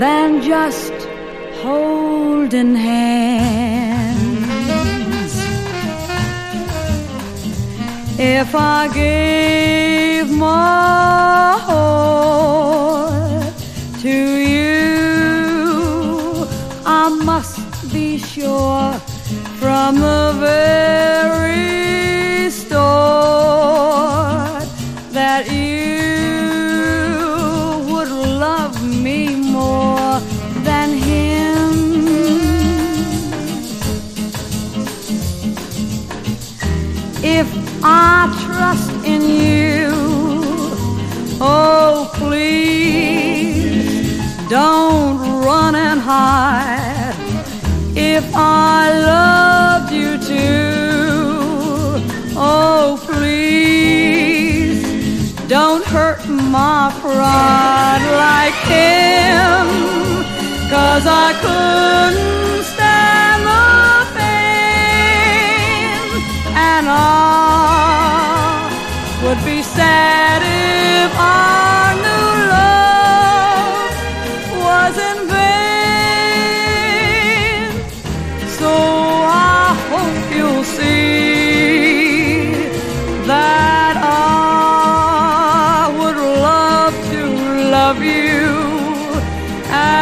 than just holding hands. If I gave my heart to you, I must be sure from the very start that you would love me more than him. If I trust in you, oh please don't run and hide. If I loved you too, oh please don't hurt my pride like him, 'cause I couldn't stand the pain, and I would be sad if our new love was in vain. So I hope you'll see that I would love to love you